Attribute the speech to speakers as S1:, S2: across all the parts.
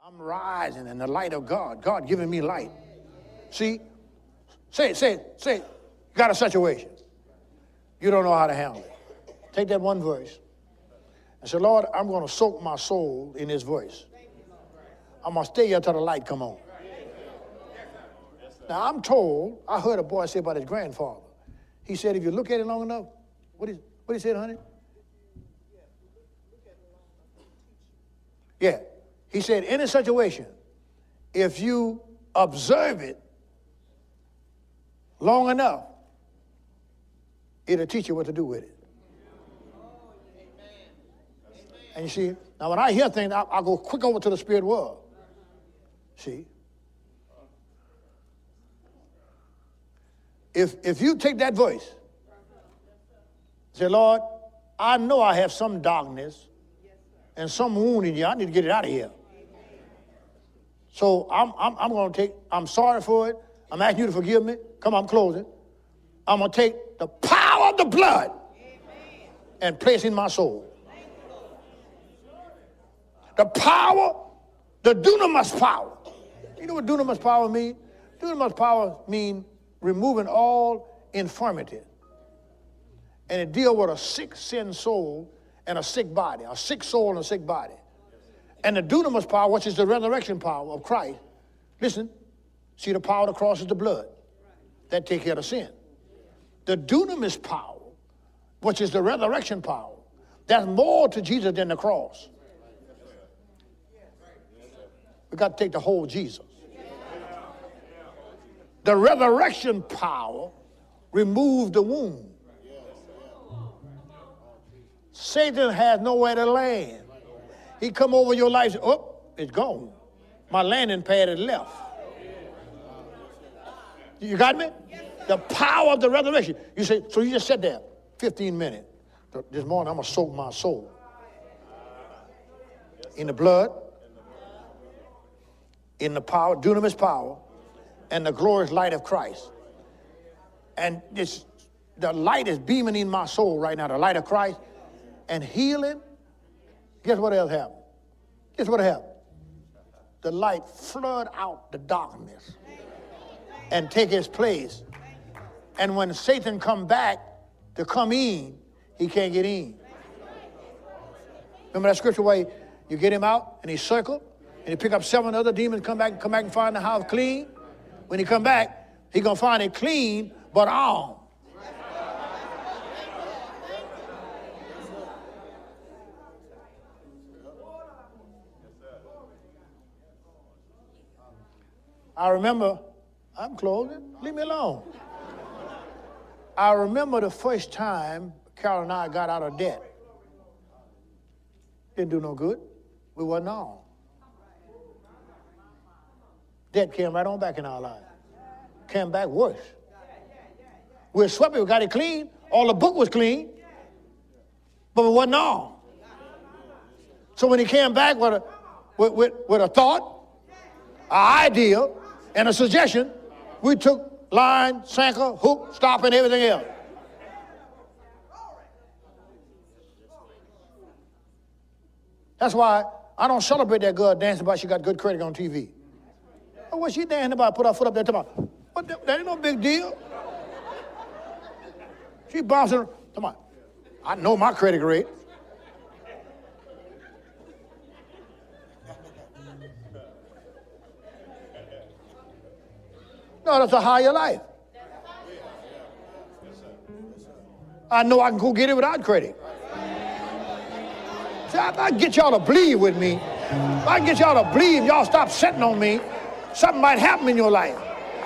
S1: I'm rising in the light of God. God giving me light. See? Say it. You got a situation. You don't know how to handle it. Take that one verse and say, Lord, I'm going to soak my soul in this verse. I'm going to stay here till the light come on. Now, I'm told, I heard a boy say about his grandfather. He said, if you look at it long enough, what he said, honey? Yeah. He said, in a situation, if you observe it long enough, it'll teach you what to do with it. And you see, now when I hear things, I go quick over to the spirit world. See? If you take that voice, say, Lord, I know I have some darkness and some wound in you. I need to get it out of here. So I'm going to I'm sorry for it. I'm asking you to forgive me. Come on, I'm closing. I'm going to take the power of the blood and place it in my soul. The power, the dunamis power. You know what dunamis power means? Dunamis power means removing all infirmity. And it deals with a sick sin soul and a sick body, a sick soul and a sick body. And the dunamis power, which is the resurrection power of Christ, listen, see the power of the cross is the blood. That takes care of sin. The dunamis power, which is the resurrection power, that's more to Jesus than the cross. We got to take the whole Jesus. The resurrection power removed the wound. Satan has nowhere to land. He come over your life, say, oh, it's gone. My landing pad is left. You got me? The power of the resurrection. You say, so you just sat there 15 minutes. This morning I'm going to soak my soul in the blood, in the power, dunamis power, and the glorious light of Christ. And the light is beaming in my soul right now, the light of Christ, and healing. Guess what else happened? Guess what happened? The light flood out the darkness and take its place. And when Satan come back to come in, he can't get in. Remember that scripture where you get him out and he circle and he pick up 7 other demons, come back and find the house clean? When he come back, he gonna find it clean but armed. I remember, I'm closing, leave me alone. I remember the first time Carol and I got out of debt. Didn't do no good. We wasn't on. Debt came right on back in our life. Came back worse. We were swept, we got it clean. All the book was clean, but we wasn't on. So when he came back with a thought, an idea, and a suggestion, we took line, sinker, hook, stop, and everything else. That's why I don't celebrate that girl dancing about she got good credit on TV. What she dancing about? Put her foot up there talking about, what, that ain't no big deal. She bouncing, come on. I know my credit rate. No, that's a higher life. I know I can go get it without credit. See, I get y'all to believe with me. I get y'all to believe, y'all stop sitting on me, something might happen in your life.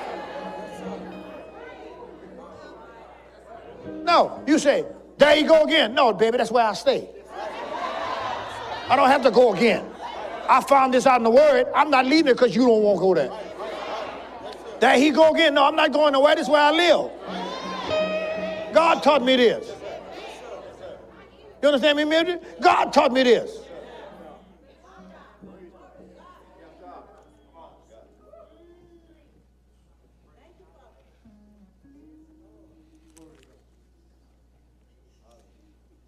S1: No, you say, there you go again. No, baby, that's where I stay. I don't have to go again. I found this out in the Word. I'm not leaving it because you don't want to go there. There he go again. No, I'm not going nowhere. This is where I live. God taught me this. You understand me, Mildred? God taught me this.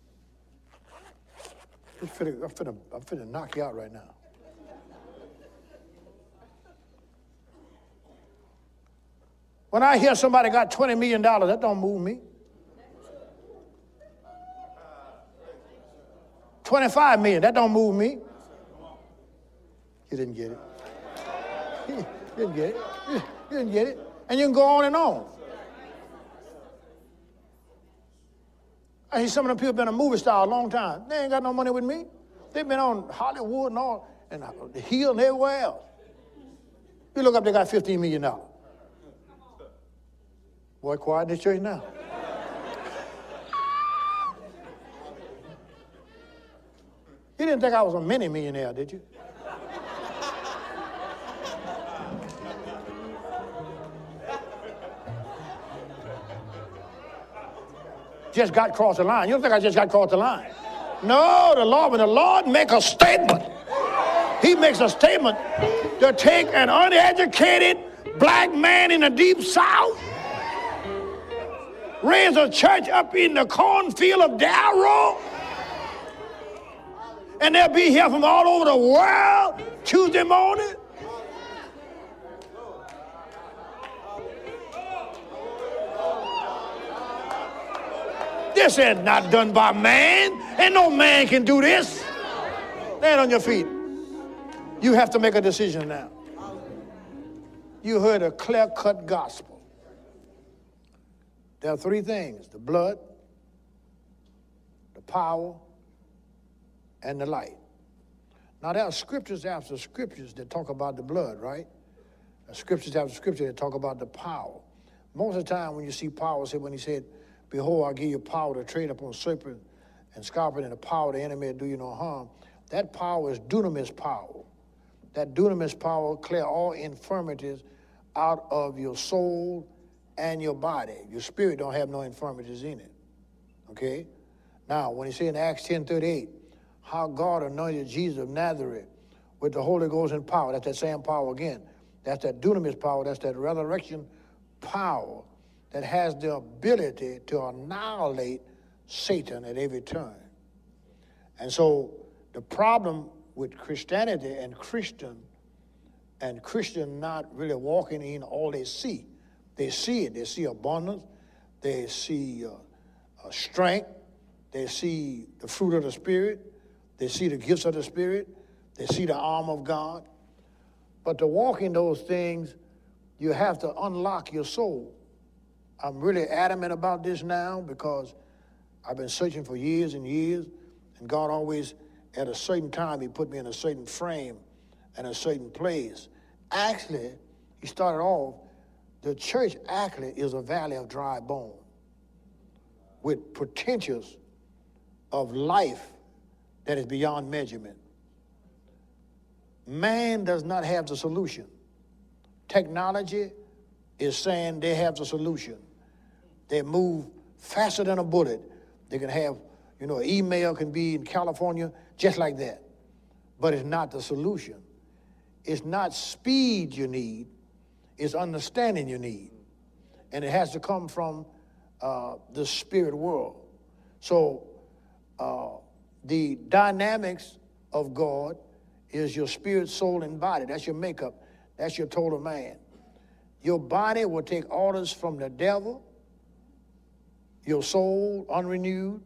S1: I'm finna knock you out right now. When I hear somebody got $20 million, that don't move me. 25 million, that don't move me. You didn't get it. You didn't get it. You didn't get it. And you can go on and on. I hear some of them people been a movie star a long time. They ain't got no money with me. They've been on Hollywood and all, and the Hill and everywhere else. You look up, they got $15 million. Boy, quiet in this church now. You didn't think I was a mini millionaire, did you? Just got across the line. You don't think I just got across the line? No, when the Lord make a statement, he makes a statement to take an uneducated black man in the deep south, raise a church up in the cornfield of Darrow, and they'll be here from all over the world Tuesday morning. This ain't not done by man. Ain't no man can do this. Stand on your feet. You have to make a decision now. You heard a clear-cut gospel. There are three things: the blood, the power, and the light. Now, there are scriptures after scriptures that talk about the blood, right? There are scriptures after scriptures that talk about the power. Most of the time when you see power, when he said, behold, I'll give you power to tread upon serpent and scorpion, and the power of the enemy will do you no harm. That power is dunamis power. That dunamis power clear all infirmities out of your soul and your body. Your spirit don't have no infirmities in it. Okay? Now, when he said in Acts 10:38, how God anointed Jesus of Nazareth with the Holy Ghost and power, that's that same power again. That's that dunamis power, that's that resurrection power that has the ability to annihilate Satan at every turn. And so the problem with Christianity and Christian not really walking in all they see. They see it. They see abundance. They see strength. They see the fruit of the Spirit. They see the gifts of the Spirit. They see the arm of God. But to walk in those things, you have to unlock your soul. I'm really adamant about this now because I've been searching for years and years, and God always, at a certain time, he put me in a certain frame and a certain place. Actually, he started off, the church actually is a valley of dry bone with potentials of life that is beyond measurement. Man does not have the solution. Technology is saying they have the solution. They move faster than a bullet. They can have, an email can be in California just like that. But it's not the solution. It's not speed you need. It's understanding you need. And it has to come from the spirit world. So the dynamics of God is your spirit, soul, and body. That's your makeup. That's your total man. Your body will take orders from the devil, your soul unrenewed,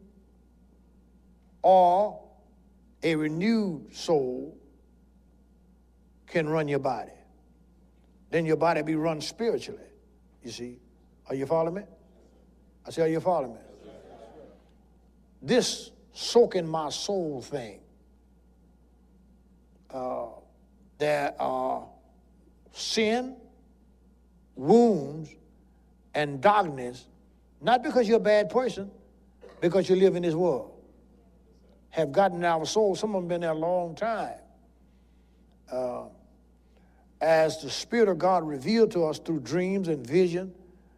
S1: or a renewed soul can run your body. Then your body be run spiritually, you see. Are you following me? I say, are you following me? This soaking my soul thing, there are sin, wounds, and darkness, not because you're a bad person, because you live in this world, have gotten in our soul. Some of them been there a long time. As the Spirit of God revealed to us through dreams and vision,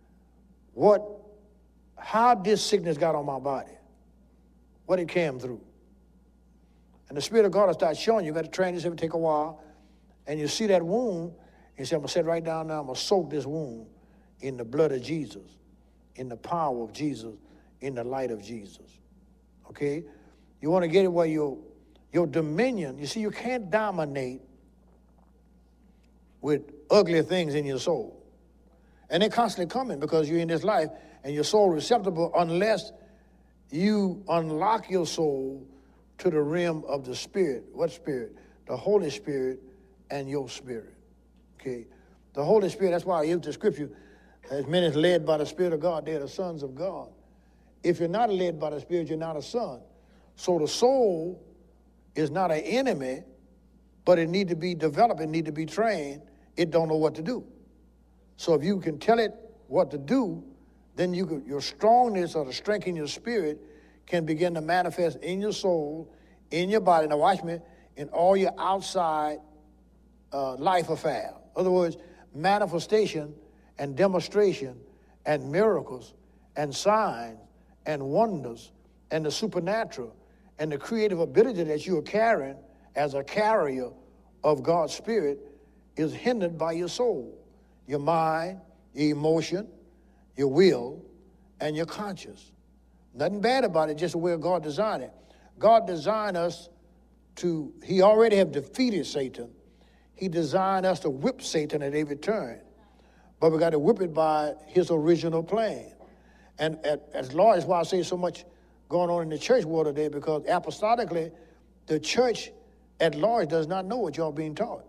S1: how this sickness got on my body, what it came through. And the Spirit of God will start showing you. You got to train yourself, take a while, and you see that wound, and you say, I'm going to sit right down now, I'm going to soak this wound in the blood of Jesus, in the power of Jesus, in the light of Jesus. Okay? You want to get it where your dominion, you see, you can't dominate with ugly things in your soul. And they're constantly coming because you're in this life and your soul receptible unless you unlock your soul to the realm of the Spirit. What Spirit? The Holy Spirit and your spirit. Okay? The Holy Spirit, that's why I use the scripture, as many as led by the Spirit of God, they're the sons of God. If you're not led by the Spirit, you're not a son. So the soul is not an enemy, but it needs to be developed, it needs to be trained. It don't know what to do. So if you can tell it what to do, then your strongness or the strength in your spirit can begin to manifest in your soul, in your body. Now watch me, in all your outside life affairs. In other words, manifestation and demonstration and miracles and signs and wonders and the supernatural and the creative ability that you are carrying as a carrier of God's Spirit is hindered by your soul, your mind, your emotion, your will, and your conscience. Nothing bad about it, just the way God designed it. God designed us to, he already have defeated Satan. He designed us to whip Satan at every turn. But we got to whip it by his original plan. And as large, that's why I say so much going on in the church world today, because apostolically, the church at large does not know what y'all being taught.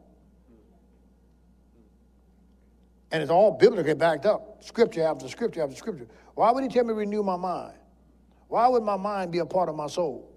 S1: And it's all biblically backed up, scripture after scripture after scripture. Why would he tell me to renew my mind? Why would my mind be a part of my soul?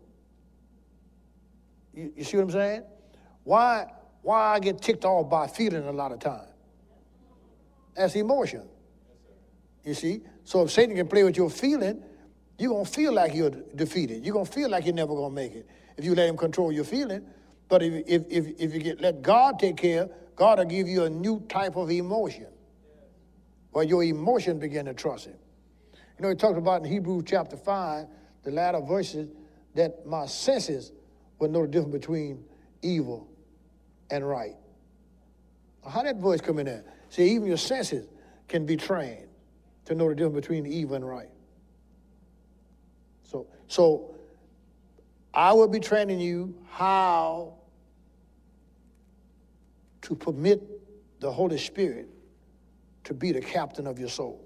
S1: You see what I'm saying? Why I get ticked off by feeling a lot of time? That's emotion. You see? So if Satan can play with your feeling, you're going to feel like you're defeated. You're going to feel like you're never going to make it if you let him control your feeling. But if you let God take care, God will give you a new type of emotion where your emotion begin to trust him. You know, he talked about in Hebrews chapter 5, the latter verses, that my senses would know the difference between evil and right. How that voice come in there? See, even your senses can be trained to know the difference between evil and right. So I will be training you how to permit the Holy Spirit to be the captain of your soul.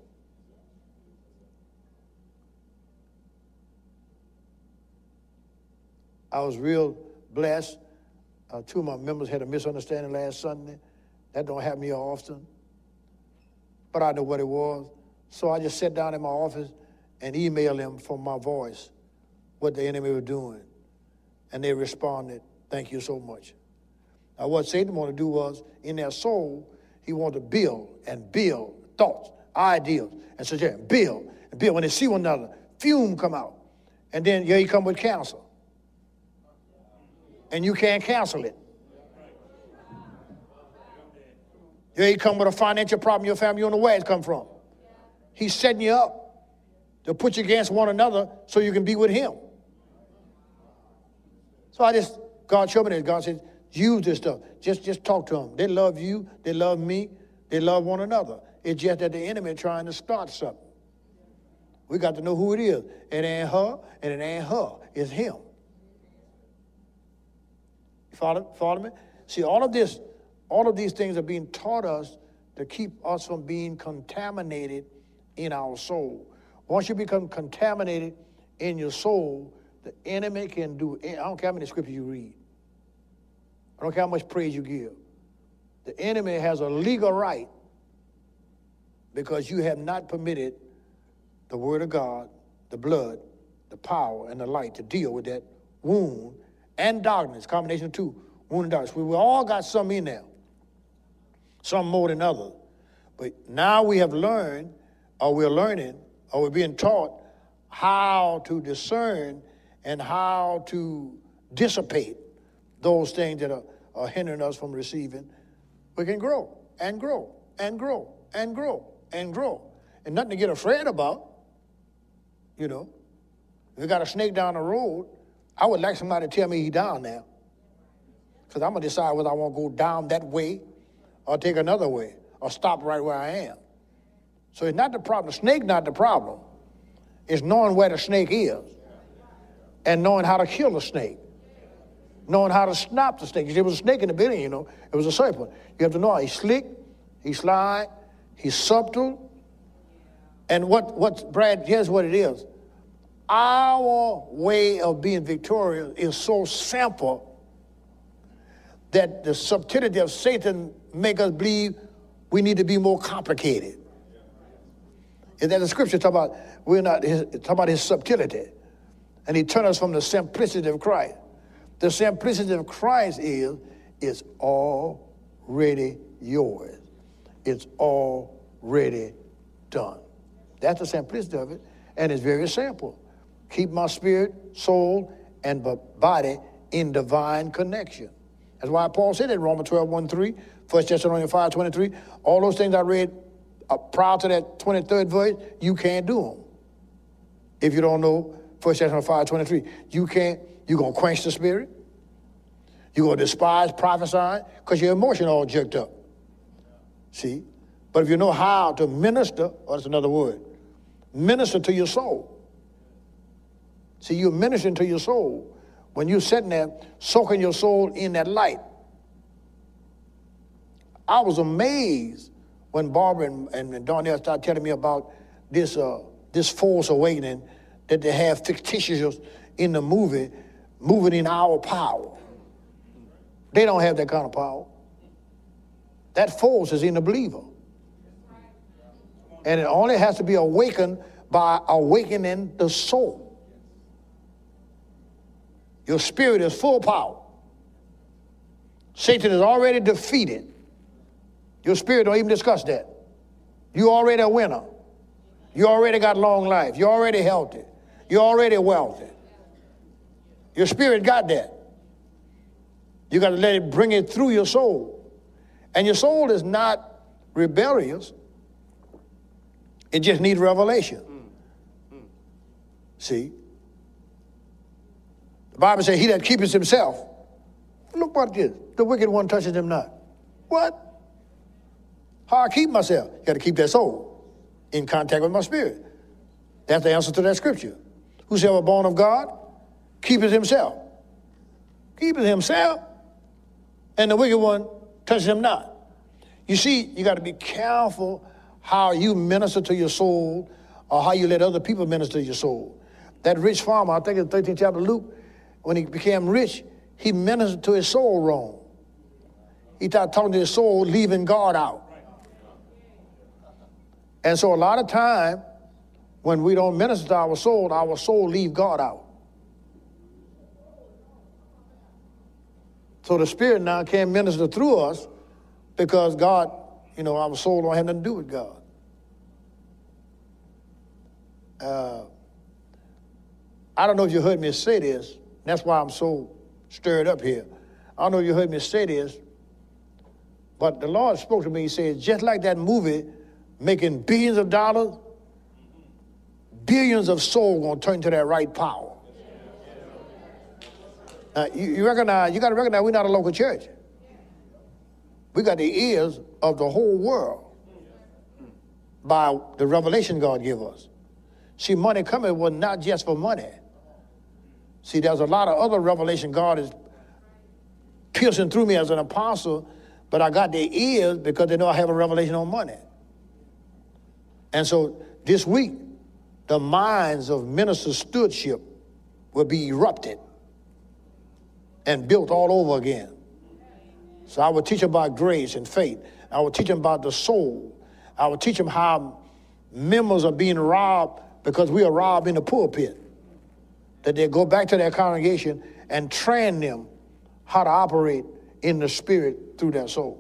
S1: I was real blessed. Two of my members had a misunderstanding last Sunday. That don't happen here often. But I know what it was. So I just sat down in my office and emailed them from my voice what the enemy was doing. And they responded, "Thank you so much." Now what Satan wanted to do was, in their soul, he wanted to build thoughts, ideas, and suggest, build. When they see one another, fume come out. And then here he come with cancer. And you can't cancel it. Here he come with a financial problem in your family, you don't know where it come from. He's setting you up to put you against one another so you can be with him. So God showed me this. God said, use this stuff. Just talk to them. They love you. They love me. They love one another. It's just that the enemy is trying to start something. We got to know who it is. It ain't her, and it ain't her. It's him. You follow me? See, all of these things are being taught us to keep us from being contaminated in our soul. Once you become contaminated in your soul, the enemy can do, I don't care how many scriptures you read. I don't care how much praise you give. The enemy has a legal right because you have not permitted the word of God, the blood, the power, and the light to deal with that wound and darkness, combination of two, wound and darkness. We all got some in there, some more than others. But now we have learned, or we're learning, or we're being taught how to discern and how to dissipate those things that are hindering us from receiving. We can grow and grow and grow and grow and grow. And nothing to get afraid about, you know. If you got a snake down the road, I would like somebody to tell me he's down there. Because I'm going to decide whether I want to go down that way or take another way or stop right where I am. So it's not the problem. The snake not the problem. It's knowing where the snake is and knowing how to kill the snake. Knowing how to stop the snake. There was a snake in the building, you know. It was a serpent. You have to know he's slick, he's sly, he's subtle, And Brad, here's what it is. Our way of being victorious is so simple that the subtlety of Satan make us believe we need to be more complicated. And then the scripture talk about talk about his subtlety, and he turned us from the simplicity of Christ. The simplicity of Christ is it's already yours. It's already done. That's the simplicity of it, and it's very simple. Keep my spirit, soul, and body in divine connection. That's why Paul said in Romans 12:1-3, 1 Thessalonians 5:23, all those things I read prior to that 23rd verse, you can't do them. If you don't know 1 Thessalonians 5:23, you're going to quench the spirit. You're going to despise prophesying because your emotion all jerked up. See? But if you know how to minister, that's another word, minister to your soul. See, you're ministering to your soul when you're sitting there soaking your soul in that light. I was amazed when Barbara and Darnell started telling me about this Force Awakening that they have fictitious in the movie, moving in our power. They don't have that kind of power. That force is in the believer. And it only has to be awakened by awakening the soul. Your spirit is full power. Satan is already defeated. Your spirit don't even discuss that. You're already a winner. You already got long life. You're already healthy. You're already wealthy. Your spirit got that. You got to let it bring it through your soul. And your soul is not rebellious. It just needs revelation. See? The Bible says, he that keepeth himself. Look what this. The wicked one touches him not. What? How I keep myself? You got to keep that soul in contact with my spirit. That's the answer to that scripture. Whosoever born of God, keepeth himself. Keepeth himself, and the wicked one touches him not. You see, you got to be careful how you minister to your soul or how you let other people minister to your soul. That rich farmer, I think it's 13th chapter of Luke, when he became rich, he ministered to his soul wrong. He started talking to his soul, leaving God out. And so a lot of time, when we don't minister to our soul leave God out. So the spirit now can't minister through us because God, our soul don't have nothing to do with God. I don't know if you heard me say this. That's why I'm so stirred up here. I don't know if you heard me say this, but the Lord spoke to me. He said, just like that movie making billions of dollars, billions of souls going to turn to that right power. You got to recognize we're not a local church. We got the ears of the whole world by the revelation God give us. See, money coming was not just for money. See, there's a lot of other revelation God is piercing through me as an apostle, but I got their ears because they know I have a revelation on money. And so this week, the minds of minister stewardship will be erupted and built all over again. So I will teach them about grace and faith. I will teach them about the soul. I will teach them how members are being robbed because we are robbed in the pulpit. That they go back to their congregation and train them how to operate in the spirit through their soul.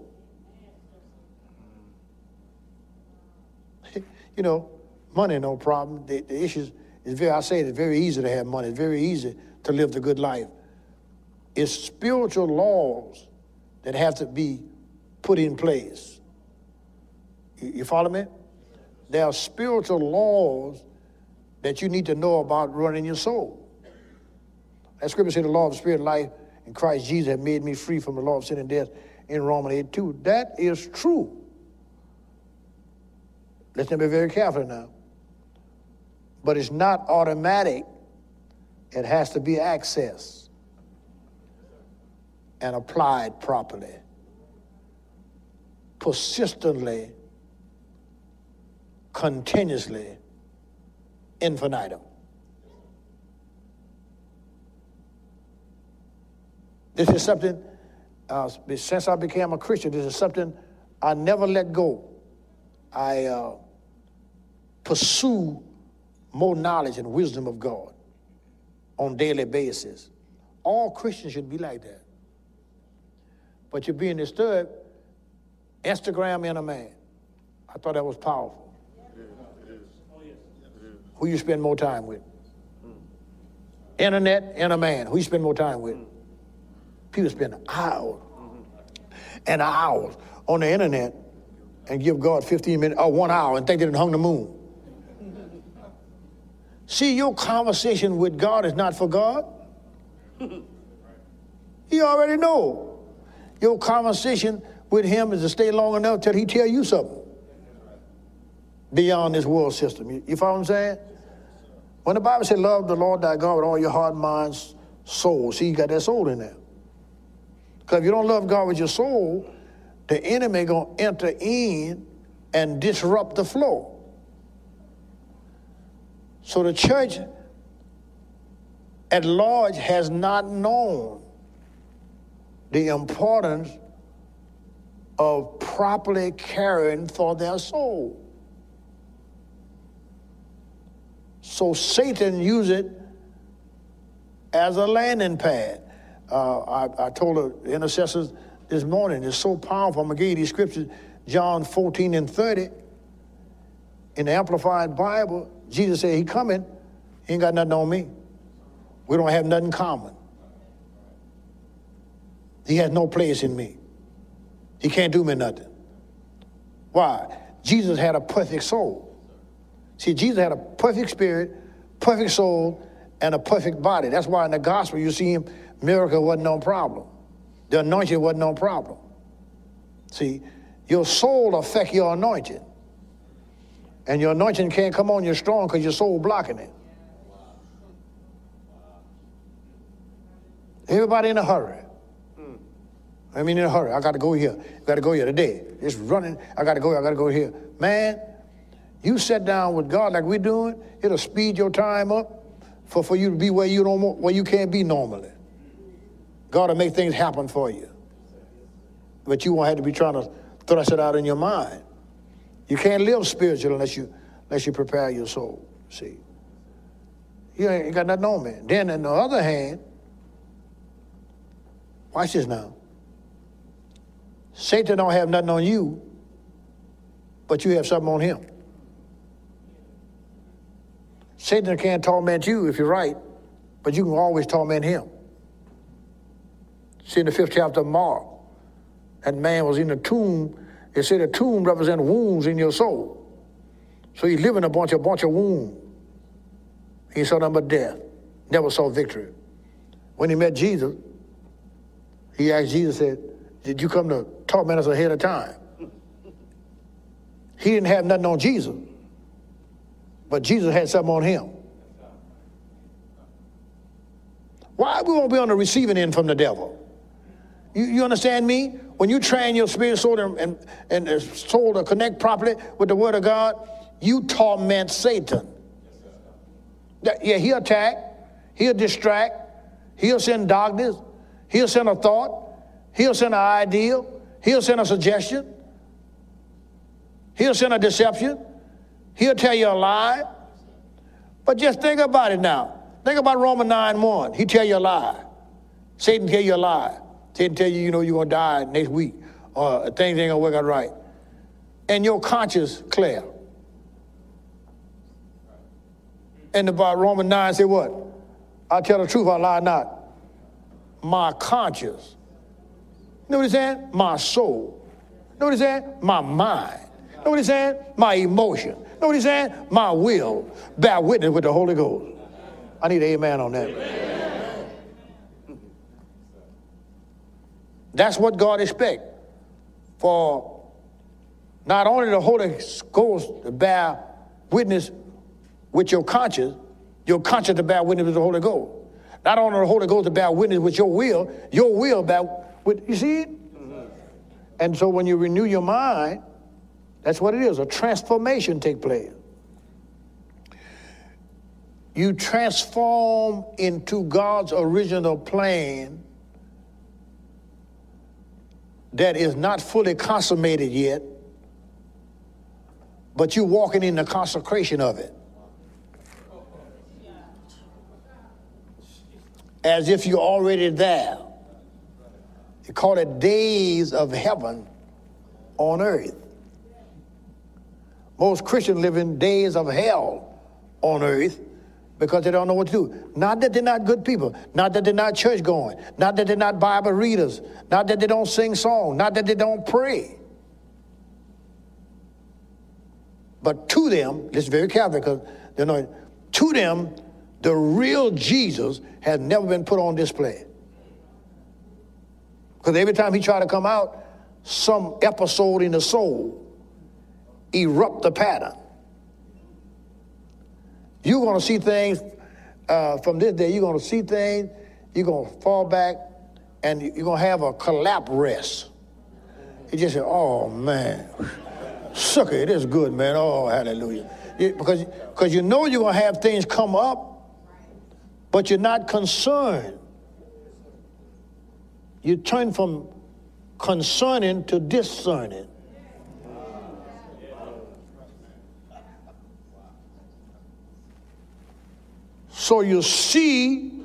S1: Money, no problem. The issue is it's very easy to have money. It's very easy to live the good life. It's spiritual laws that have to be put in place. You follow me? There are spiritual laws that you need to know about running your soul. That scripture says the law of the spirit of life in Christ Jesus have made me free from the law of sin and death in Romans 8:2. That is true. Let's be very careful now. But it's not automatic. It has to be accessed and applied properly, persistently, continuously infinitum. This is something, since I became a Christian, this is something I never let go. I pursue more knowledge and wisdom of God on a daily basis. All Christians should be like that. But you're being disturbed, Instagram in a man. I thought that was powerful.
S2: It is.
S1: Who you spend more time with? Internet in a man. Who you spend more time with? People spend hours and hours on the internet and give God 15 minutes or 1 hour and think they done hung the moon. See, your conversation with God is not for God. You already know. Your conversation with him is to stay long enough till he tell you something beyond this world system. You follow what I'm saying? When the Bible said, love the Lord thy God with all your heart, mind, soul, see, you got that soul in there. Because if you don't love God with your soul, the enemy going to enter in and disrupt the flow. So the church at large has not known the importance of properly caring for their soul. So Satan uses it as a landing pad. I told the intercessors this morning, it's so powerful. I'm going to give you these scriptures. John 14 and 30. In the Amplified Bible, Jesus said, he coming. He ain't got nothing on me. We don't have nothing common. He has no place in me. He can't do me nothing. Why? Jesus had a perfect soul. See, Jesus had a perfect spirit, perfect soul, and a perfect body. That's why in the gospel you see him, miracle wasn't no problem. The anointing wasn't no problem. See, your soul affects your anointing. And your anointing can't come on you strong because your soul blocking it. Everybody in a hurry. I mean, in a hurry. I got to go here. Got to go here today. It's running. I got to go here. I got to go here. Man, you sit down with God like we're doing, it'll speed your time up for you to be where you can't be normally. God will make things happen for you. But you won't have to be trying to thrust it out in your mind. You can't live spiritual unless you prepare your soul, see. You ain't got nothing on me. Then on the other hand, watch this now. Satan don't have nothing on you, but you have something on him. Satan can't torment you if you're right, but you can always torment him. See in the 5th chapter of Mark, that man was in the tomb. It said the tomb represents wounds in your soul. So he's living a bunch of wounds. He saw nothing but death, never saw victory. When he met Jesus, he asked Jesus, said, did you come to torment us ahead of time? He didn't have nothing on Jesus, but Jesus had something on him. Why we won't be on the receiving end from the devil? You understand me? When you train your spirit, soul, and soul to connect properly with the word of God, you torment Satan. Yeah, he'll attack, he'll distract, he'll send darkness, he'll send a thought, he'll send an ideal, he'll send a suggestion, he'll send a deception, he'll tell you a lie. But just think about it now. Think about Romans 9:1. He tell you a lie. Satan tell you a lie. Satan tell you, you're going to die next week, or things ain't going to work out right. And your conscience clear. And about Romans 9 say what? I tell the truth, I lie not. My conscience. You know what he's saying? My soul. You know what he's saying? My mind. You know what he's saying? My emotion. You know what he's saying? My will. Bear witness with the Holy Ghost. I need an amen on that. Amen. That's what God expects. For not only the Holy Ghost to bear witness with your conscience to bear witness with the Holy Ghost. Not only the Holy Ghost to bear witness with your will bear with, you see it? Mm-hmm. And so when you renew your mind, That's what it is. A transformation take place. You transform into God's original plan that is not fully consummated yet, but you're walking in the consecration of it. As if you're already there. They call it days of heaven on earth. Most Christians live in days of hell on earth because they don't know what to do. Not that they're not good people, not that they're not church going, not that they're not Bible readers, not that they don't sing songs, not that they don't pray. But to them, listen very carefully because they know, to them, the real Jesus has never been put on display. Because every time he tried to come out, some episode in the soul erupt the pattern. You're going to see things from this day. You're going to see things. You're going to fall back, and you're going to have a collapse rest. You just say, "Oh man, sucker, it is good, man. Oh, hallelujah." Because you know you're going to have things come up, but you're not concerned. You turn from concerning to discerning. So you see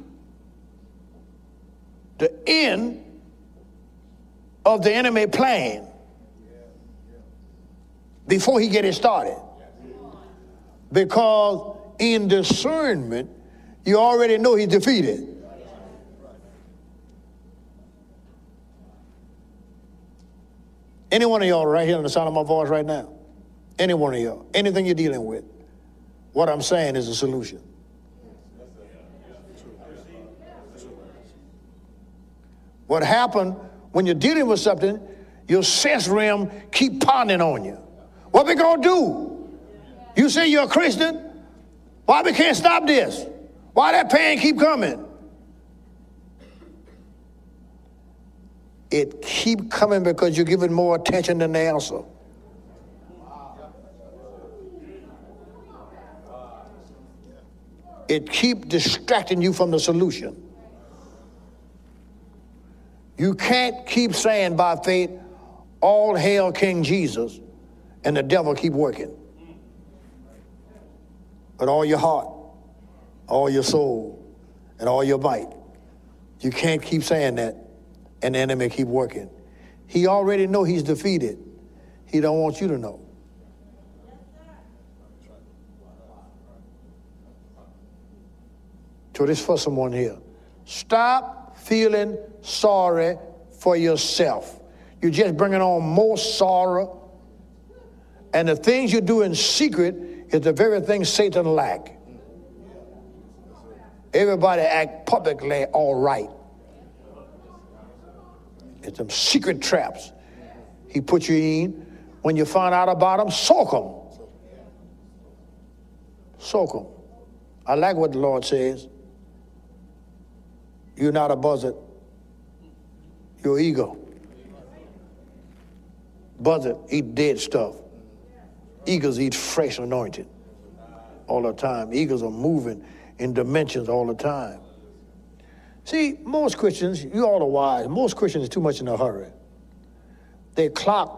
S1: the end of the enemy plan before he get it started. Because in discernment, you already know he's defeated. Any one of y'all right here on the sound of my voice right now, any one of y'all, anything you're dealing with, what I'm saying is a solution. What happened when you're dealing with something, your sense realm keep pounding on you. What we gonna do? You say you're a Christian? Why we can't stop this? Why that pain keep coming? It keep coming because you're giving more attention than the answer. It keep distracting you from the solution. You can't keep saying by faith, all hail King Jesus, and the devil keep working. With all your heart, all your soul, and all your might. You can't keep saying that, and the enemy keep working. He already know he's defeated. He don't want you to know. So this for someone here. Stop feeling sorry for yourself. You're just bringing on more sorrow. And the things you do in secret is the very thing Satan lack. Everybody act publicly all right. It's some secret traps he put you in. When you find out about them, soak them. Soak them. I like what the Lord says. You're not a buzzard. Your ego. Buzzard eat dead stuff. Eagles eat fresh anointed all the time. Eagles are moving in dimensions all the time. See, most Christians, you all are wise, most Christians are too much in a hurry. They clock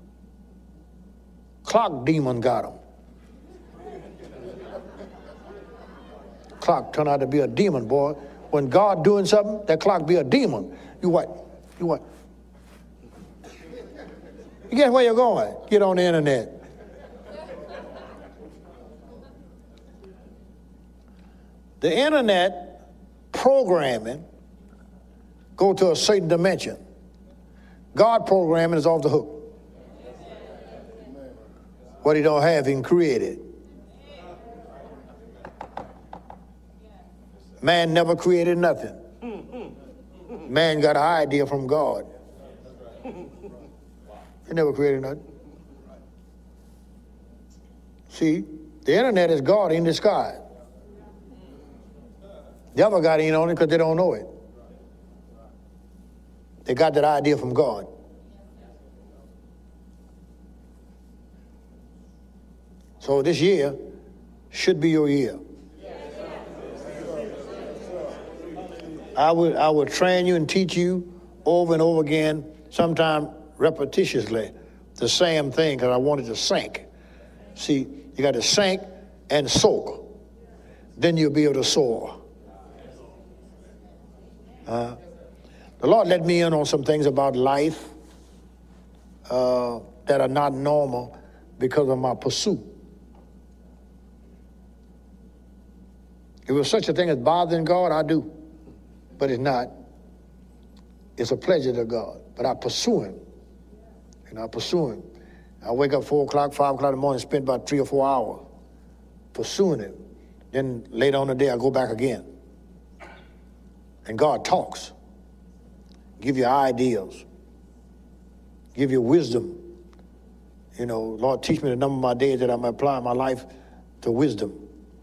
S1: demon got them. Clock turned out to be a demon, boy. When God doing something, that clock be a demon. You what? You what? You guess where you're going? Get on the internet. The internet programming go to a certain dimension. God programming is off the hook. What he don't have, he can create it. Man never created nothing. Man got an idea from God. He never created nothing. See, the internet is God in disguise. The other got in on it because they don't know it. They got that idea from God. So this year should be your year. I would train you and teach you over and over again, sometimes repetitiously, the same thing, because I wanted to sink. See, you got to sink and soak. Then you'll be able to soar. The Lord let me in on some things about life that are not normal because of my pursuit. If it was such a thing as bothering God, I do. But it's not. It's a pleasure to God. But I pursue him. And I pursue him. I wake up 4 o'clock, 5 o'clock in the morning, spend about 3 or 4 hours pursuing him. Then later on in the day, I go back again. And God talks. Give you ideas. Give you wisdom. You know, Lord, teach me the number of my days that I'm applying my life to wisdom.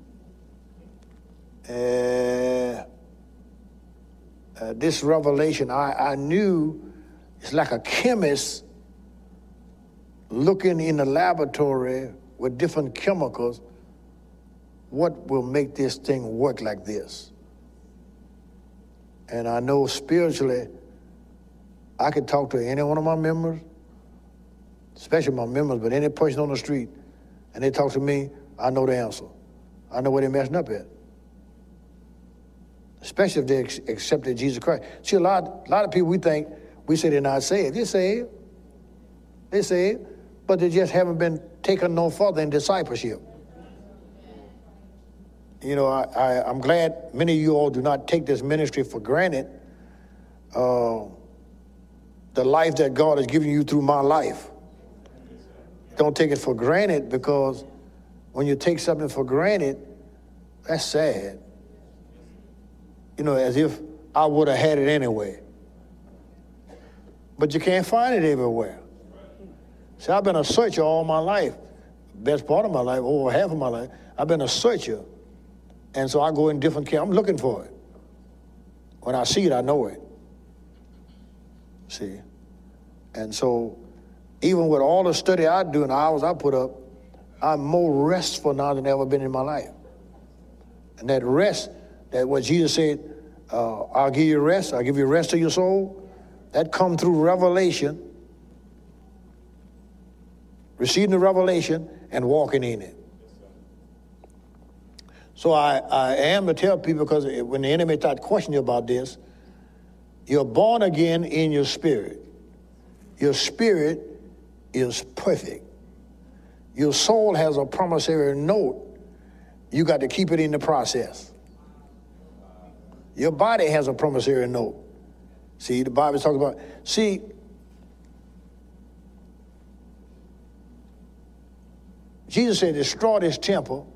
S1: This revelation, I knew it's like a chemist looking in the laboratory with different chemicals. What will make this thing work like this? And I know spiritually, I could talk to any one of my members, especially my members, but any person on the street, and they talk to me, I know the answer. I know where they're messing up at. Especially if they accepted Jesus Christ. See, a lot of people, we say they're not saved. They're saved. They're saved, but they just haven't been taken no further in discipleship. You know, I'm glad many of you all do not take this ministry for granted. The life that God has given you through my life. Don't take it for granted, because when you take something for granted, that's sad. You know, as if I would have had it anyway. But you can't find it everywhere. See, I've been a searcher all my life. Best part of my life, over half of my life, I've been a searcher. And so I go in different camps. I'm looking for it. When I see it, I know it. See? And so even with all the study I do and the hours I put up, I'm more restful now than ever been in my life. And that rest, that what Jesus said, I'll give you rest, I'll give you rest to your soul, that come through revelation, receiving the revelation and walking in it. So I am to tell people, because when the enemy starts questioning you about this, you're born again in your spirit. Your spirit is perfect. Your soul has a promissory note. You got to keep it in the process. Your body has a promissory note. See, the Bible talks about, see, Jesus said, destroy this temple,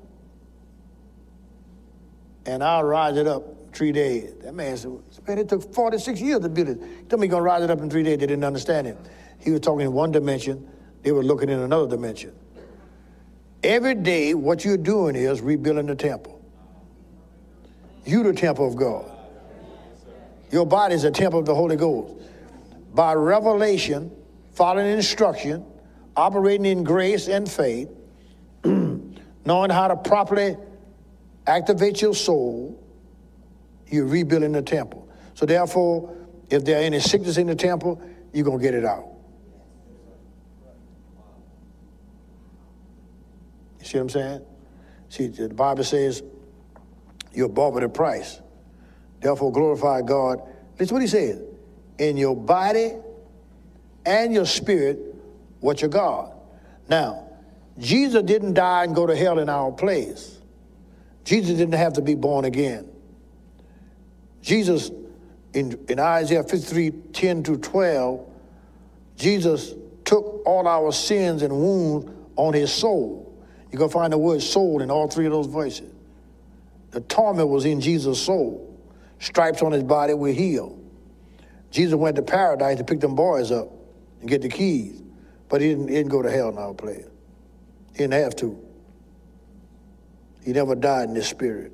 S1: and I'll rise it up 3 days. That man said, man, it took 46 years to build it. He told me he's going to rise it up in 3 days. They didn't understand him. He was talking in one dimension. They were looking in another dimension. Every day, what you're doing is rebuilding the temple. You're the temple of God. Your body is a temple of the Holy Ghost. By revelation, following instruction, operating in grace and faith, knowing how to properly activate your soul, you're rebuilding the temple. So therefore, if there are any sickness in the temple, you're going to get it out. You see what I'm saying? See, the Bible says you're bought with a price. Therefore, glorify God. Listen what he says. In your body and your spirit, what your God. Now, Jesus didn't die and go to hell in our place. Jesus didn't have to be born again. Jesus, in Isaiah 53, 10 to 12, Jesus took all our sins and wounds on his soul. You're going to find the word soul in all three of those verses. The torment was in Jesus' soul. Stripes on his body were healed. Jesus went to paradise to pick them boys up and get the keys. But he didn't go to hell in our place. He didn't have to. He never died in this spirit.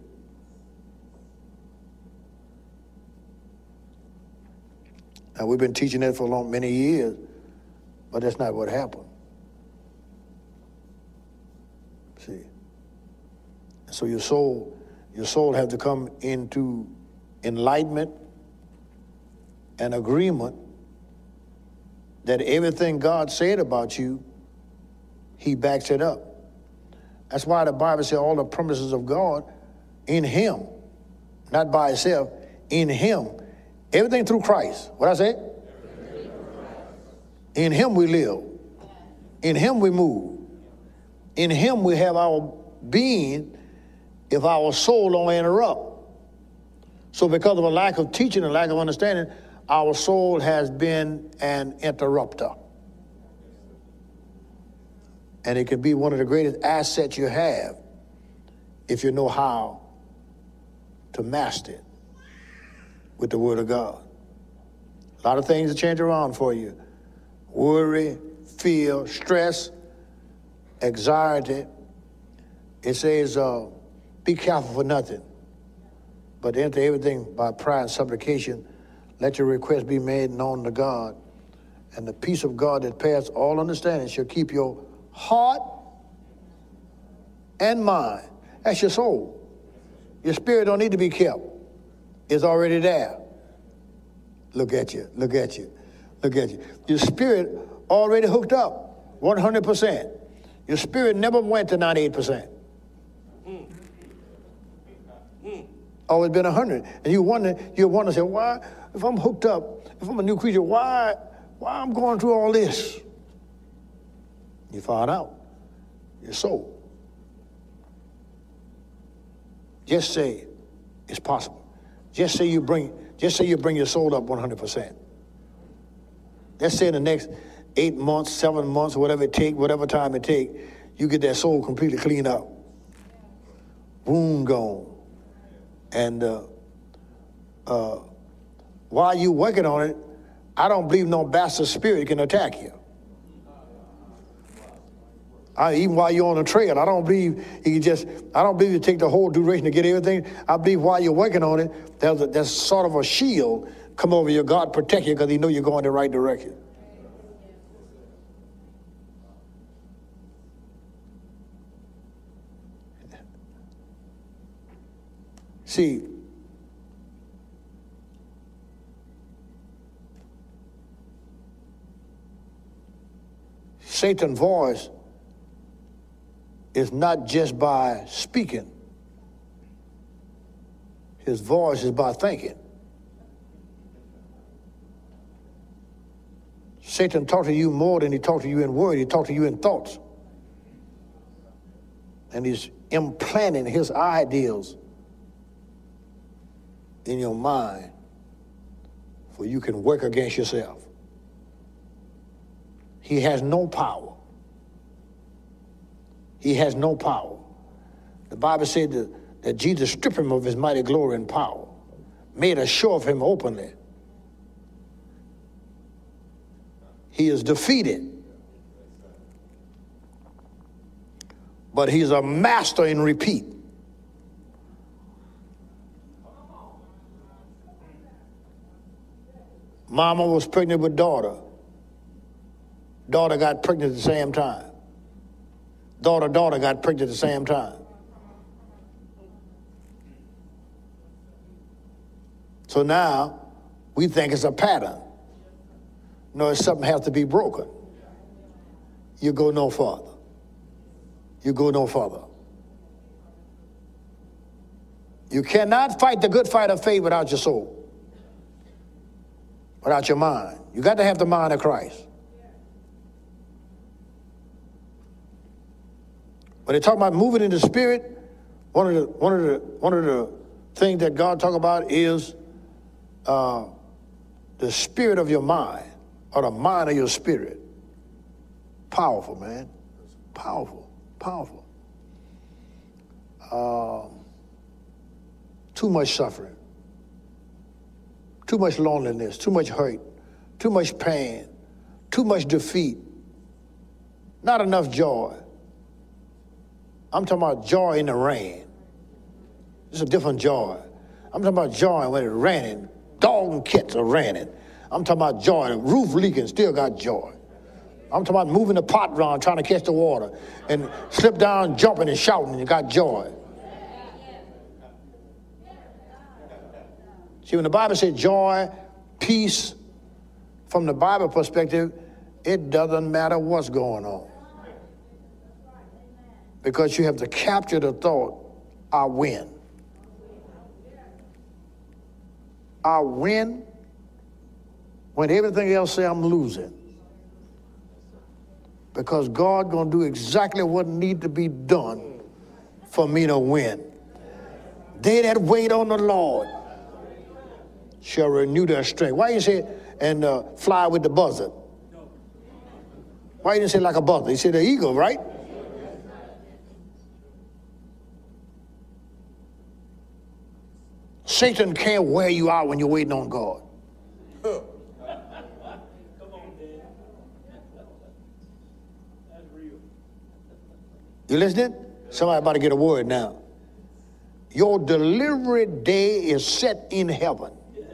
S1: Now, we've been teaching that for many years, but that's not what happened. See? So your soul has to come into enlightenment and agreement that everything God said about you, he backs it up. That's why the Bible says all the promises of God in him, not by itself, in him. Everything through Christ. What I say? In him we live. In him we move. In him we have our being if our soul don't interrupt. So because of a lack of teaching and lack of understanding, our soul has been an interrupter. And it can be one of the greatest assets you have if you know how to master it with the Word of God. A lot of things will change around for you. Worry, fear, stress, anxiety. It says, be careful for nothing, but enter everything by prayer and supplication. Let your requests be made known to God. And the peace of God that passes all understanding shall keep your heart and mind. That's your soul. Your spirit don't need to be kept. It's already there. Look at you, look at you, look at you. Your spirit already hooked up, 100%. Your spirit never went to 98%. Always been 100. And you wonder, say, why, if I'm hooked up, if I'm a new creature, why I'm going through all this? You find out. Your soul. Just say it's possible. Just say you bring your soul up 100%. Let's say in the next 8 months, 7 months, whatever time it take, you get that soul completely cleaned up. Boom, gone. And while you working on it, I don't believe no bastard spirit can attack you. Even while you're on the trail, I don't believe you take the whole duration to get everything. I believe while you're working on it, there's sort of a shield come over you. God protect you because he know you're going the right direction. See, Satan's voice is not just by speaking. His voice is by thinking. Satan talks to you more than he talks to you in word. He talks to you in thoughts. And he's implanting his ideals in your mind for you can work against yourself. He has no power. He has no power. The Bible said that Jesus stripped him of his mighty glory and power, made a show of him openly. He is defeated. But he's a master in repeat. Mama was pregnant with daughter. Daughter got pregnant at the same time. Daughter got pregnant at the same time. So now we think it's a pattern. No, it's something has to be broken. You go no further. You go no further. You cannot fight the good fight of faith without your soul, without your mind. You got to have the mind of Christ. When they talk about moving in the spirit, one of the things that God talk about is the spirit of your mind, or the mind of your spirit. Powerful, man. Powerful. Powerful. Too much suffering, too much loneliness, too much hurt, too much pain, too much defeat, not enough joy. I'm talking about joy in the rain. It's a different joy. I'm talking about joy when it's raining. Dog and cats are raining. I'm talking about joy. The roof leaking, still got joy. I'm talking about moving the pot around, trying to catch the water, and slip down, jumping and shouting, and you got joy. See, when the Bible says joy, peace, from the Bible perspective, it doesn't matter what's going on. Because you have to capture the thought, I win. I win when everything else says I'm losing. Because God going to do exactly what needs to be done for me to win. They that wait on the Lord shall renew their strength. Why you say, and fly with the buzzard? Why you didn't say like a buzzard? You said the eagle, right? Satan can't wear you out when you're waiting on God. You listening? Somebody about to get a word now. Your delivery day is set in heaven.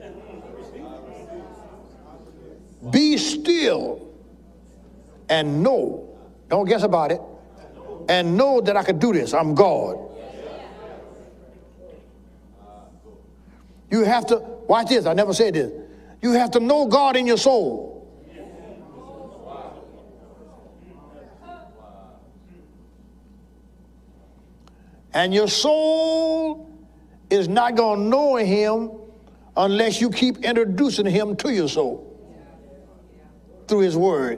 S1: Be still and know, don't guess about it, and know that I can do this. I'm God. You have to, watch this, I never said this. You have to know God in your soul. And your soul is not going to know him unless you keep introducing him to your soul through his word.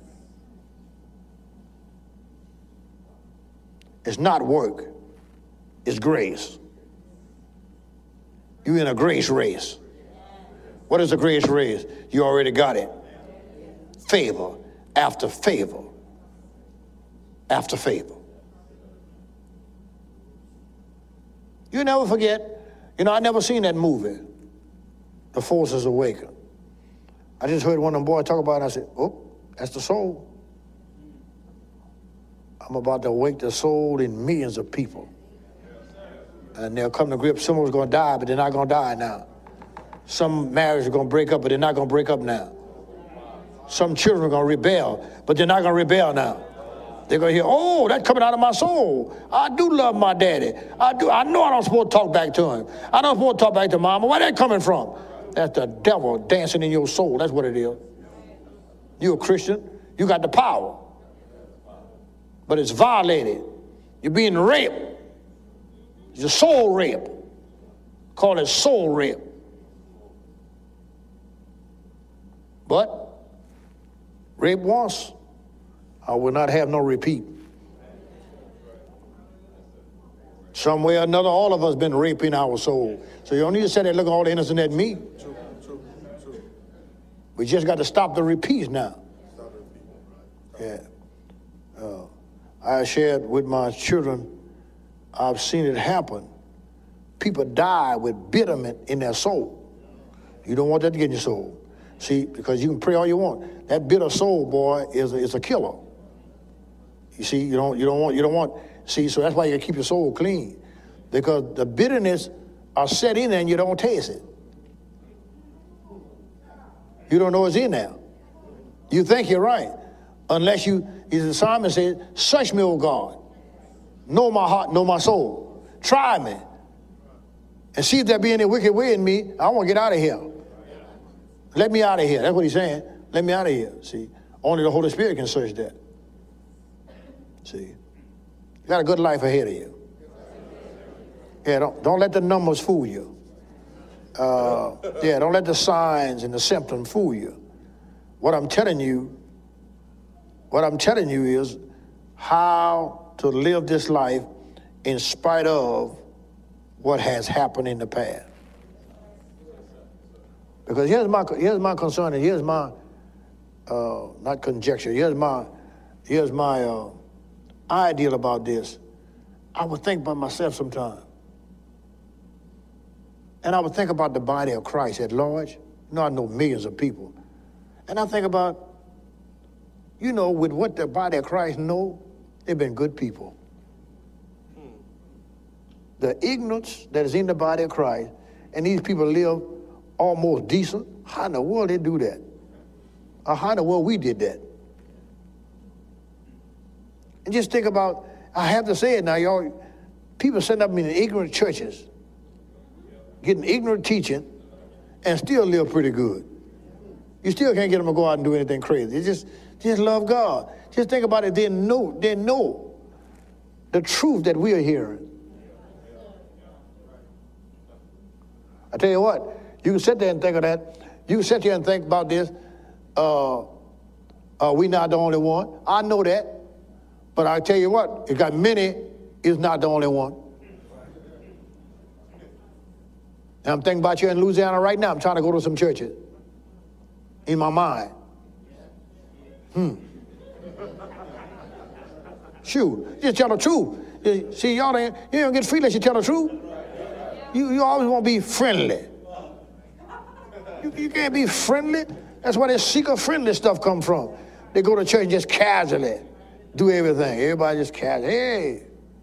S1: It's not work, it's grace. You're in a grace race. What is a grace race? You already got it. Favor after favor after favor. You never forget, I never seen that movie, The Force is Awakened. I just heard one of them boys talk about it, and I said, oh, that's the soul. I'm about to awake the soul in millions of people. And they'll come to grips, someone's going to die, but they're not going to die now. Some marriages are going to break up, but they're not going to break up now. Some children are going to rebel, but they're not going to rebel now. They're going to hear, oh, that's coming out of my soul. I do love my daddy. I know I don't supposed to talk back to him. I don't supposed to talk back to mama. Where that coming from? That's the devil dancing in your soul. That's what it is. You're a Christian. You got the power. But it's violated. You're being raped. It's a soul rape. Call it soul rape. But rape once, I will not have no repeat. Some way or another, all of us been raping our soul. So you don't need to say that look all innocent at me. We just got to stop the repeats now. Yeah. I shared with my children, I've seen it happen. People die with bitterment in their soul. You don't want that to get in your soul. See, because you can pray all you want. That bitter soul, boy, is a killer. You see, you don't want, see, so that's why you gotta keep your soul clean. Because the bitterness are set in there and you don't taste it. You don't know it's in there. You think you're right. Unless as the psalmist says, search me, O God. Know my heart, know my soul. Try me. And see if there be any wicked way in me. I want to get out of here. Let me out of here. That's what he's saying. Let me out of here. See, only the Holy Spirit can search that. See, you got a good life ahead of you. Yeah, don't let the numbers fool you. Don't let the signs and the symptoms fool you. What I'm telling you is how to live this life in spite of what has happened in the past. Because here's my concern, and here's my not conjecture. Here's my ideal about this. I would think about myself sometimes, and I would think about the body of Christ at large. I know millions of people, and I think about, with what the body of Christ know, they've been good people. The ignorance that is in the body of Christ, and these people live almost decent. How in the world they do that? Or how in the world we did that? And just think about, I have to say it now, y'all, people setting up in ignorant churches, getting ignorant teaching, and still live pretty good. You still can't get them to go out and do anything crazy. They just love God. Just think about it. They know the truth that we are hearing. I tell you what, you can sit there and think of that. You can sit there and think about this. We not the only one. I know that. But I tell you what, it got many, is not the only one. And I'm thinking about you in Louisiana right now. I'm trying to go to some churches in my mind. Shoot, just tell the truth. See, you don't get free unless you tell the truth. You always want to be friendly. You can't be friendly. That's where this seeker-friendly stuff come from. They go to church and just casually do everything. Everybody just casually, hey.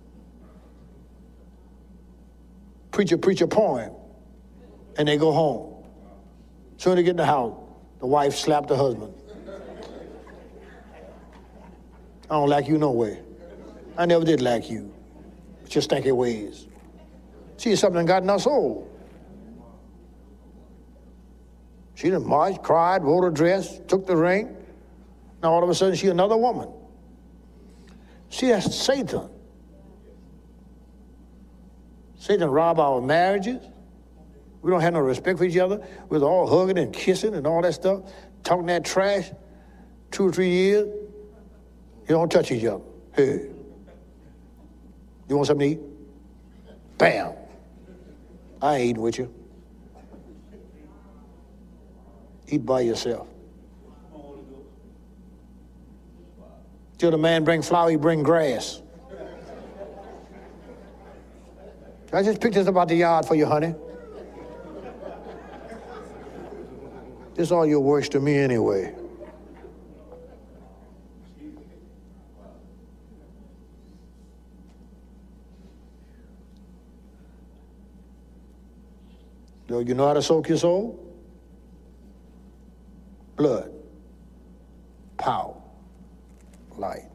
S1: Preach a poem, and they go home. Soon as they get in the house, the wife slapped the husband. I don't like you no way. I never did like you. It's your stinky ways. See, something got in her soul. She done marched, cried, wore her dress, took the ring. Now all of a sudden she's another woman. See, that's Satan. Satan robbed our marriages. We don't have no respect for each other. We're all hugging and kissing and all that stuff, talking that trash. 2 or 3 years, you don't touch each other. Hey, you want something to eat? Bam. I ain't eating with you. Eat by yourself. Till the man bring flour, he bring grass. I just picked this up out the yard for you, honey. This all your works to me anyway. Do you know how to soak your soul? Blood, power, light.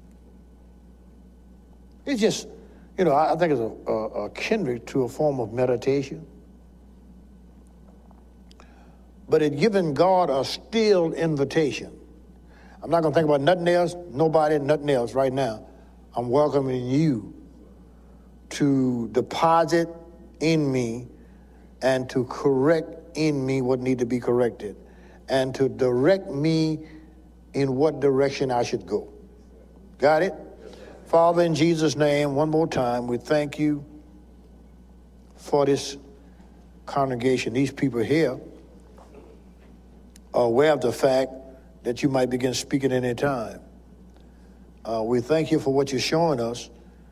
S1: It's just, I think it's a kindred to a form of meditation. But it's giving God a still invitation. I'm not going to think about nothing else, nobody, nothing else right now. I'm welcoming you to deposit in me and to correct in me what need to be corrected, and to direct me in what direction I should go. Got it? Father, in Jesus' name, one more time, we thank you for this congregation. These people here are aware of the fact that you might begin speaking at any time. We thank you for what you're showing us.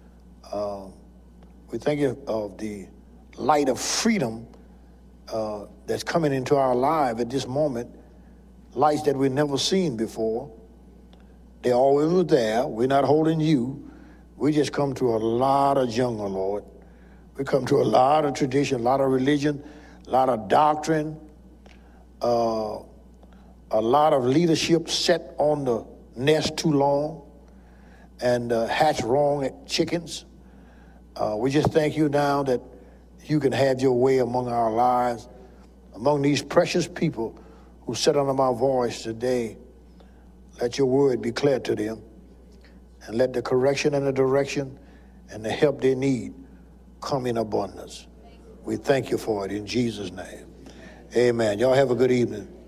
S1: We thank you of the light of freedom that's coming into our life at this moment, lights that we've never seen before. They always were there. We're not holding you. We just come to a lot of jungle, Lord. We come to a lot of tradition, a lot of religion, a lot of doctrine, a lot of leadership set on the nest too long and hatch wrong chickens. We just thank you now that you can have your way among our lives, among these precious people who sit under my voice today. Let your word be clear to them, and let the correction and the direction and the help they need come in abundance. We thank you for it in Jesus' name. Amen. Y'all have a good evening.